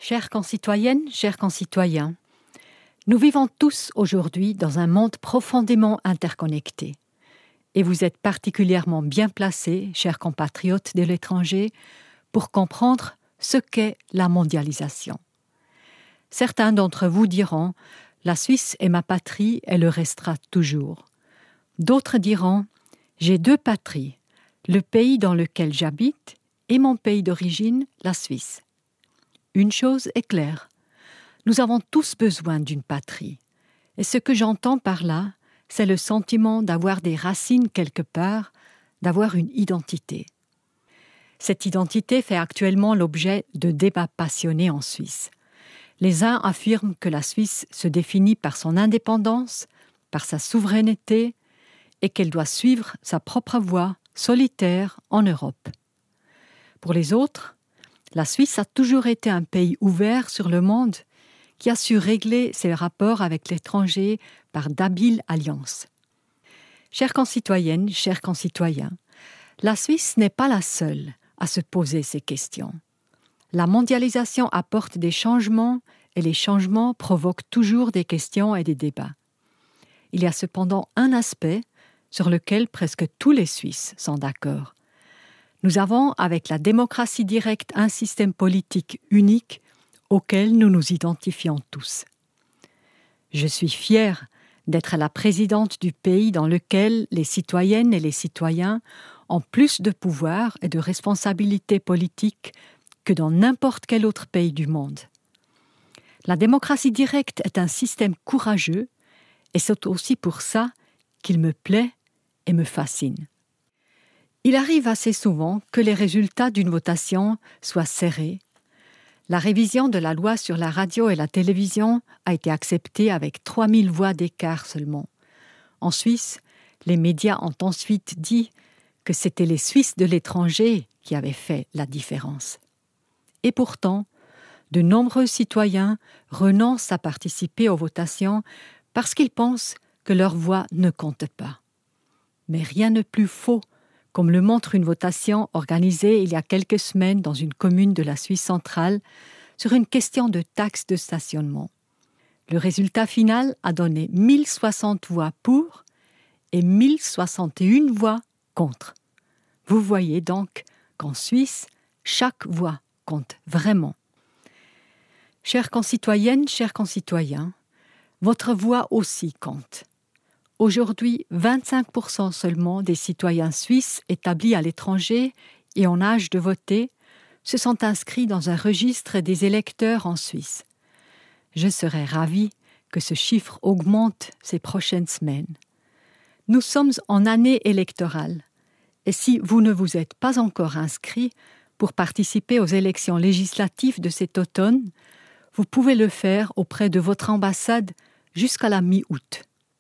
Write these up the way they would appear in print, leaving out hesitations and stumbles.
Chères concitoyennes, chers concitoyens, nous vivons tous aujourd'hui dans un monde profondément interconnecté. Et vous êtes particulièrement bien placés, chers compatriotes de l'étranger, pour comprendre ce qu'est la mondialisation. Certains d'entre vous diront « La Suisse est ma patrie, elle le restera toujours ». D'autres diront « J'ai deux patries, le pays dans lequel j'habite et mon pays d'origine, la Suisse ». Une chose est claire, nous avons tous besoin d'une patrie. Et ce que j'entends par là, c'est le sentiment d'avoir des racines quelque part, d'avoir une identité. Cette identité fait actuellement l'objet de débats passionnés en Suisse. Les uns affirment que la Suisse se définit par son indépendance, par sa souveraineté, et qu'elle doit suivre sa propre voie solitaire en Europe. Pour les autres, la Suisse a toujours été un pays ouvert sur le monde qui a su régler ses rapports avec l'étranger par d'habiles alliances. Chères concitoyennes, chers concitoyens, la Suisse n'est pas la seule à se poser ces questions. La mondialisation apporte des changements et les changements provoquent toujours des questions et des débats. Il y a cependant un aspect sur lequel presque tous les Suisses sont d'accord. Nous avons, avec la démocratie directe, un système politique unique auquel nous nous identifions tous. Je suis fière d'être la présidente du pays dans lequel les citoyennes et les citoyens ont plus de pouvoir et de responsabilités politiques que dans n'importe quel autre pays du monde. La démocratie directe est un système courageux et c'est aussi pour ça qu'il me plaît et me fascine. Il arrive assez souvent que les résultats d'une votation soient serrés. La révision de la loi sur la radio et la télévision a été acceptée avec 3000 voix d'écart seulement. En Suisse, les médias ont ensuite dit que c'était les Suisses de l'étranger qui avaient fait la différence. Et pourtant, de nombreux citoyens renoncent à participer aux votations parce qu'ils pensent que leur voix ne compte pas. Mais rien de plus faux, comme le montre une votation organisée il y a quelques semaines dans une commune de la Suisse centrale sur une question de taxe de stationnement. Le résultat final a donné 1060 voix pour et 1061 voix contre. Vous voyez donc qu'en Suisse, chaque voix compte vraiment. Chères concitoyennes, chers concitoyens, votre voix aussi compte. Aujourd'hui, 25% seulement des citoyens suisses établis à l'étranger et en âge de voter se sont inscrits dans un registre des électeurs en Suisse. Je serais ravie que ce chiffre augmente ces prochaines semaines. Nous sommes en année électorale et si vous ne vous êtes pas encore inscrit pour participer aux élections législatives de cet automne, vous pouvez le faire auprès de votre ambassade jusqu'à la mi-août.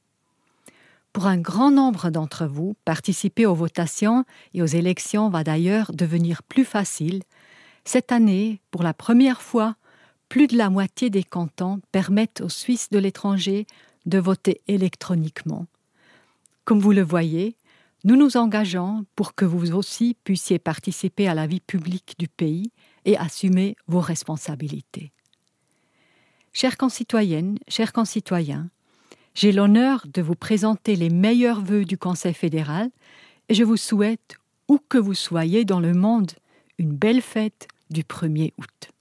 Pour un grand nombre d'entre vous, participer aux votations et aux élections va d'ailleurs devenir plus facile. Cette année, pour la première fois, plus de la moitié des cantons permettent aux Suisses de l'étranger de voter électroniquement. Comme vous le voyez, nous nous engageons pour que vous aussi puissiez participer à la vie publique du pays et assumer vos responsabilités. Chères concitoyennes, chers concitoyens, j'ai l'honneur de vous présenter les meilleurs vœux du Conseil fédéral et je vous souhaite, où que vous soyez dans le monde, une belle fête du 1er août.